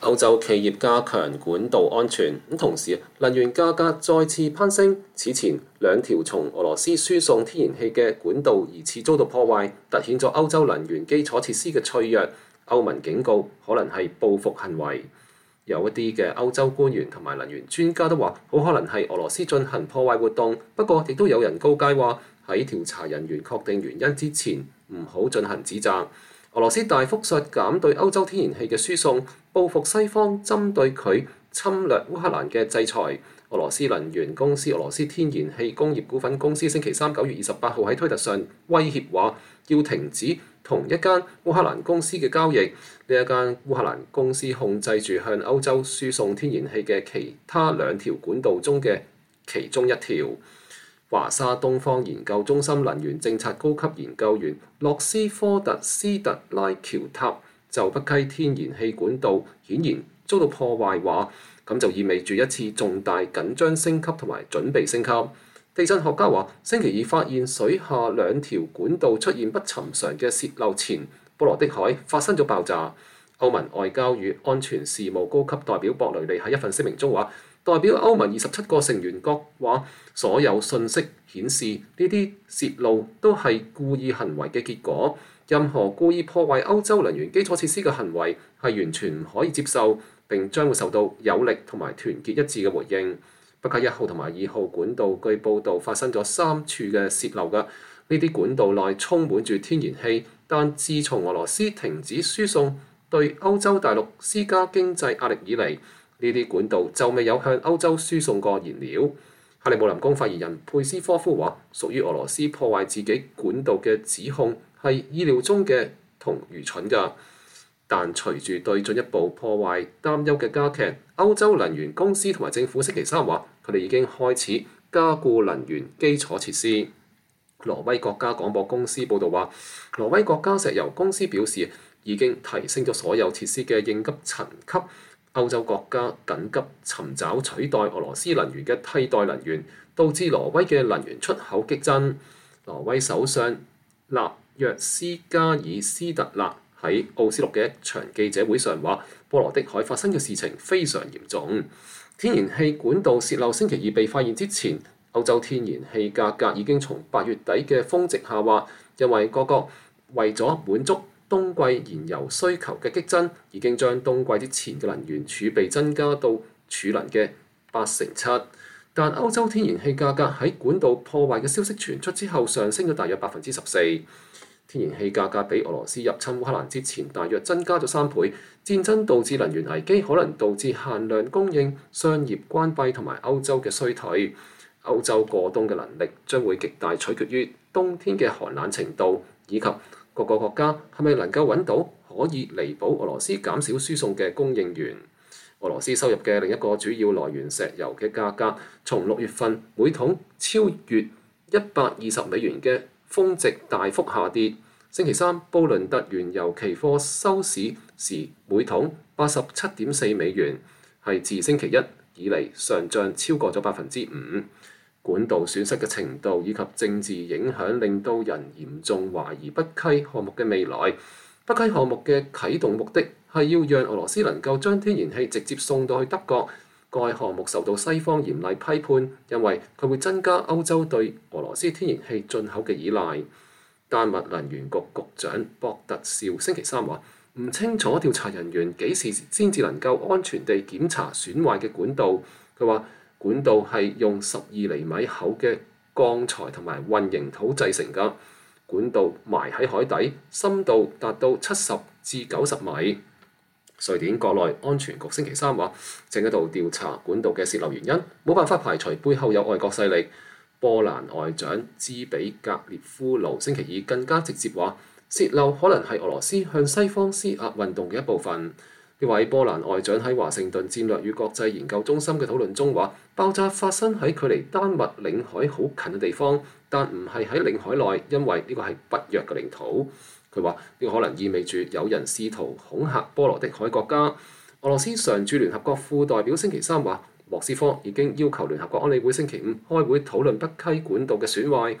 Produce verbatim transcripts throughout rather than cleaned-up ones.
歐洲企業加強管道安全，咁同時能源價格再次攀升。此前兩條從俄羅斯輸送天然氣嘅管道疑似遭到破壞，凸顯咗歐洲能源基礎設施嘅脆弱。歐盟警告可能係報復行為。有一啲嘅歐洲官員同埋能源專家都話，好可能係俄羅斯進行破壞活動。不過，亦都有人告誡話喺調查人員確定原因之前，唔好進行指責。俄羅斯大幅削減對歐洲天然氣嘅輸送，報復西方針對佢侵略烏克蘭嘅制裁。俄羅斯能源公司俄羅斯天然氣工業股份公司星期三九月二十八號喺推特上威脅話，要停止同一間烏克蘭公司嘅交易。呢一間烏克蘭公司控制住向歐洲輸送天然氣嘅其他兩條管道中嘅其中一條。華沙東方研究中心能源政策高級研究員洛斯科特斯特拉喬塔就北溪天然氣管道顯然遭到破壞話，咁就意味住一次重大緊張升級同埋準備升級。地震學家話，星期二發現水下兩條管道出現不尋常嘅洩漏前，波羅的海發生咗爆炸。歐盟外交與安全事務高級代表博雷利喺一份聲明中話，代表歐盟二十七個成員國話，所有信息顯示呢啲洩漏都係故意行為嘅結果，任何故意破壞歐洲能源基礎設施嘅行為係完全唔可以接受，並將會受到有力同埋團結一致嘅回應。北溪一號同埋二號管道據報道發生咗三處嘅洩漏㗎，呢啲管道內充滿住天然氣，但自從俄羅斯停止輸送對歐洲大陸施加經濟壓力以嚟，呢啲管道就未有向歐洲輸送過燃料。克里姆林宮發言人佩斯科夫話，屬於俄羅斯破壞自己管道嘅指控係意料中嘅同愚蠢㗎。但隨住對進一步破壞擔憂嘅加劇，歐洲能源公司同埋政府星期三話，佢哋已經開始加固能源基礎設施。挪威國家廣播公司報導話，挪威國家石油公司表示已經提升咗所有設施嘅應急層級。歐洲國家緊急尋找取代俄羅斯能源嘅替代能源，導致挪威嘅能源出口激增。挪威首相納約斯加爾斯特勒喺奧斯陸嘅一場記者會上話，波羅的海發生嘅事情非常嚴重。天然氣管道洩漏星期二被發現之前，歐洲天然氣價格已經從八月底嘅峰值下滑，因為各國為咗滿足冬季燃油需求嘅激增，已經將冬季之前嘅能源儲備增加到儲能嘅八成七。但歐洲天然氣價格喺管道破壞嘅消息傳出之後，上升咗大約百分之十四。天然氣價格比俄羅斯入侵烏克蘭之前大約增加咗三倍。戰爭導致能源危機，可能導致限量供應、商業關閉同埋歐洲嘅衰退。歐洲過冬嘅能力將會極大取決於冬天嘅寒冷程度，以及各個國家係咪能夠揾到可以彌補俄羅斯減少輸送嘅供應源。俄羅斯收入嘅另一個主要來源石油嘅價格，從六月份每桶超越一百二十美元嘅峰值大幅下跌。星期三，布倫特原油期貨收市時每桶八十七點四美元，係自星期一以嚟上漲超過咗百分之五。管道損失嘅程度以及政治影響令到人嚴重懷疑北溪項目嘅未來。北溪項目嘅啟動目的係要讓俄羅斯能夠將天然氣直接送到去德國。該項目受到西方嚴厲批判，因為佢會增加歐洲對俄羅斯天然氣進口嘅依賴。丹麥能源局局長博特少星期三話，唔清楚調查人員幾時先至能夠安全地檢查損壞嘅管道。佢話管道係用十二厘米厚嘅鋼材同埋混凝土製成㗎，管道埋喺海底，深度達到七十至九十米。瑞典國內安全局星期三話，正喺度調查管道嘅洩漏原因，冇辦法排除背後有外國勢力。波蘭外長茲比格列夫盧星期二更加直接話，洩漏可能係俄羅斯向西方施壓運動嘅一部分。呢位波蘭外長喺華盛頓戰略與國際研究中心嘅討論中話，爆炸發生喺距離丹麥領海好近嘅地方，但唔係喺領海內，因為呢個係北約嘅領土。佢話呢個可能意味住有人試圖恐嚇波羅的海國家。俄羅斯常駐聯合國副代表星期三話，莫斯科已經要求聯合國安理會星期五開會討論北溪管道嘅損壞。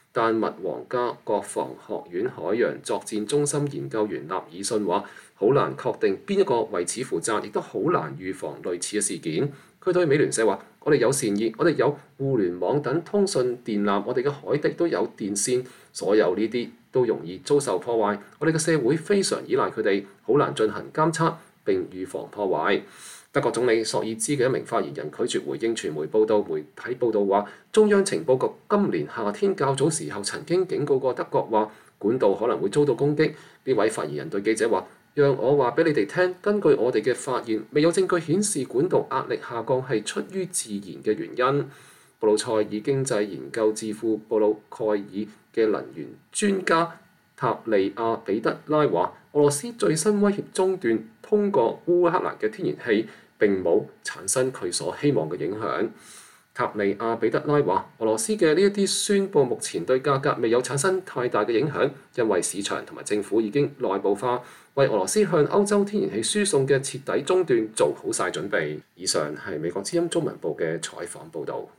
丹麥皇家國防學院海洋作戰中心研究員納爾遜話：好難確定邊一個為此負責，亦都好難預防類似嘅事件。佢對美聯社話：我哋有善意，我哋有互聯網等通訊電纜，我哋嘅海底都有電線，所有呢啲都容易遭受破壞。我哋嘅社會非常依賴佢哋，好難進行監測並預防破壞。德國總理朔爾茲嘅一名發言人拒絕回應傳媒報道。媒體報道話，中央情報局今年夏天較早時候曾經警告過德國話，管道可能會遭到攻擊。呢位發言人對記者話：讓我話俾你哋聽，根據我哋嘅發現，未有證據顯示管道壓力下降係出於自然嘅原因。布魯塞爾經濟研究智庫布魯蓋爾嘅能源專家塔利亞彼得拉話：俄羅斯最新威脅中斷通過烏克蘭嘅天然氣，並冇產生佢所希望嘅影響。塔利亞彼得拉話：俄羅斯嘅呢一啲宣佈目前對價格未有產生太大嘅影響，因為市場同埋政府已經內部化，為俄羅斯向歐洲天然氣輸送嘅徹底中斷做好晒準備。以上係美國之音中文部嘅採訪報導。